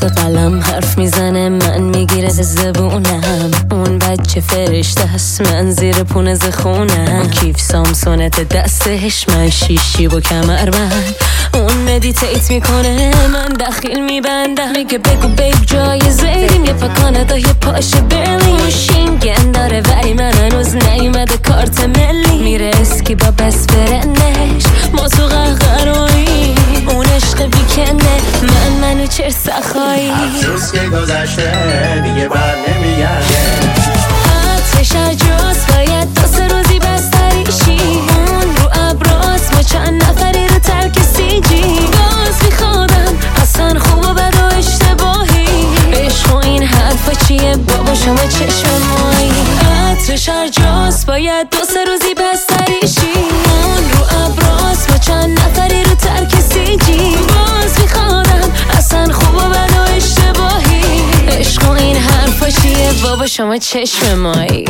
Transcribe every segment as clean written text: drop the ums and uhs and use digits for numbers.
دست قلم حرف میزنه، من میگیره زبونم. اون بچه فرشته است، من زیر پونز خونم. کیف سامسونت دستش، من شیشی و کمربند. اون مدیتیت میکنه، من دخیل میبندم. میگه بگو بیب جای زیریم، یه پا کانادا یه پاش برلین. اون شینگن داره ولی من هنوز نیومده کارت ملی. میره اسکی با بس فرندش، ما تو قهقرایی. اون عشق ویکنده، منو چر سخایی. افسوس که گذشته دیگه بر نمیگرده. عطرش عجاست، باید 2 روزی بستریشی. اون رو ابراز، ما چند نفری رو ترک سیجی. باز میخوادم اصلا خوب و بد و اشتباهی. عشق و این حرفا چیه بابا شما چشم مایی. عطرش عجاست، باید 2 روزی بستریشی. اون رو ابراز، ما چند نفری رو ترک سیجی. باز میخوادم اصلا خوب و بد و اشتباهی. عشق و این حرفا چیه بابا شما چشم مایی.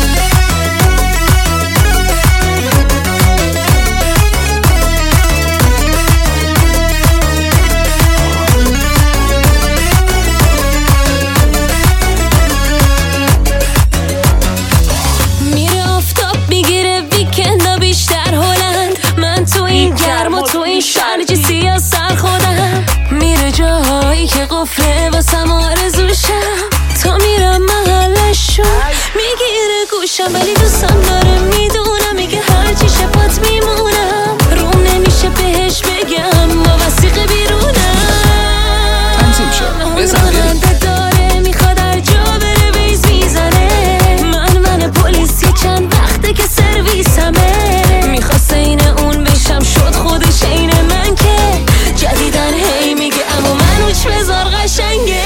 میره آفتاب میگیره ویکندا بیشتر هلند. من تو این گرم و تو این شرج سیاه سر خودم. میره جاهایی که قفله واسم آرزوشم. تا میرم محلشو میگیره گوشم، ولی دوستم داره میدونم. میگه هرچی شفات میمونم. روم نمیشه بهش بگم با وسیقه بیرونم. تنظیم شد بزن بریم. داره میخواد هر جا بره ویز میزنه. من پلیس یه چند وقته که سرویسمه. میخواست این اون بشم، شد خودش این من که جدیدن هی میگه اما منو چه بذار قشنگه.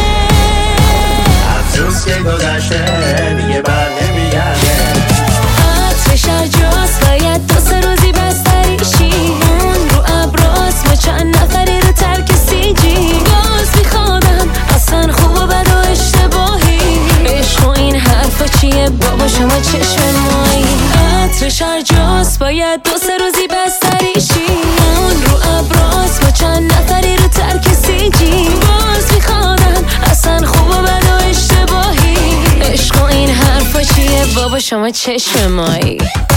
افسوس که گذشته دیگه بر نمیگرده. عطرش عجاست، باید 2 روزی بستریشی. اون رو ابراز، ما چند نفری رو ترک سیجی. باز میخوادم اصلا خوب و بد و اشتباهی. عشق و این حرفا چیه بابا شما چشم مایی. عطرش عجاست، باید 2 روزی بستریشی. اون رو ابراز، ما چند نفری رو ترک سیجی. باز میخوادم اصلا خوب و بد و اشتباهی. عشق و این حرفا چیه بابا شما چشم مایی.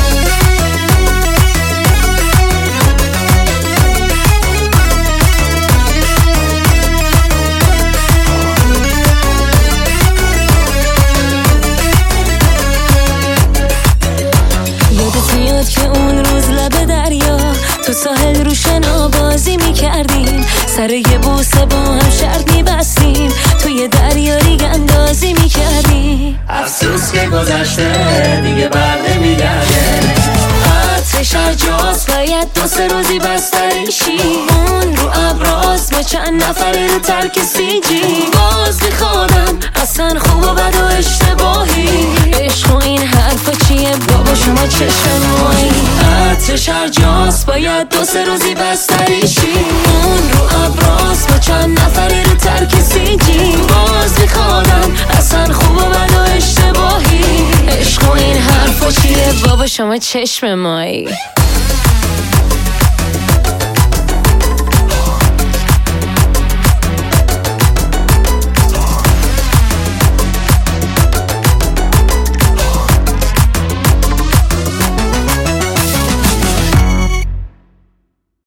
یادت میاد که اون روز لب دریا تو ساحل رو شنا بازی میکردیم. سر یه بوسه با هم شرط میبستیم، توی دریا ریگ اندازی میکردیم. افسوس که گذشته دیگه بر نمیگرده. عطرش عجاست، باید 2 روزی بستریشی. اون رو ابراز، ما چند نفری رو ترک سیجی. باز میخوادم اصلا خوب و بد و اشتباهی. عشق و این حرفا چیه بابا شما چشم مایی. عطرش عجاست، باید 2 روزی بستریشی. اون رو ابراز، ما چند نفری رو ترک سیجی. باز میخوادم اصلا خوب و بد و اشتباهی. عشق و این حرفا چیه بابا شما چشم مایی.